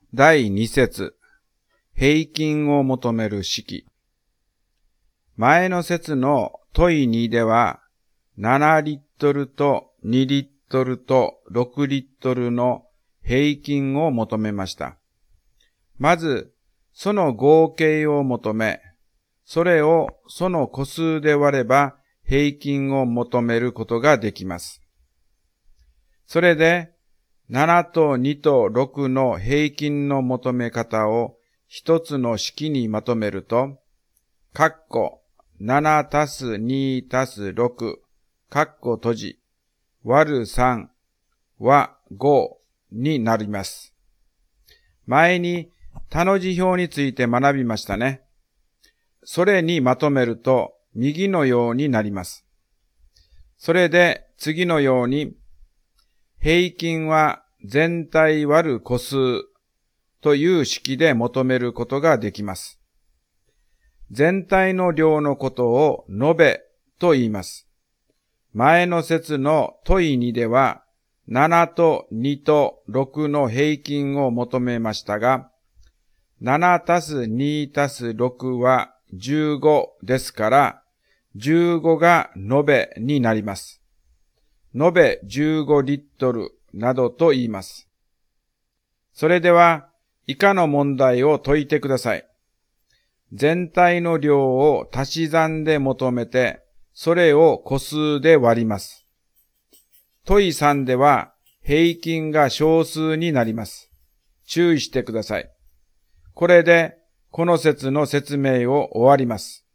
第2節、平均を求める式。前の節の問い2では、7リットルと2リットルと6リットルの平均を求めました。まず、その合計を求め、それをその個数で割れば平均を求めることができます。それで、7と2と6の平均の求め方を一つの式にまとめると、7たす2たす6、閉じ、割る3は5になります。前に他の辞表について学びましたね。それにまとめると右のようになります。それで次のように、平均は全体割る個数という式で求めることができます。全体の量のことを延べと言います。前の節の問い2では、7と2と6の平均を求めましたが、7たす2たす6は15ですから、15が延べになります。延べ15リットルなどと言います。それでは、以下の問題を解いてください。全体の量を足し算で求めて、それを個数で割ります。問い3では、平均が小数になります。注意してください。これで、この節の説明を終わります。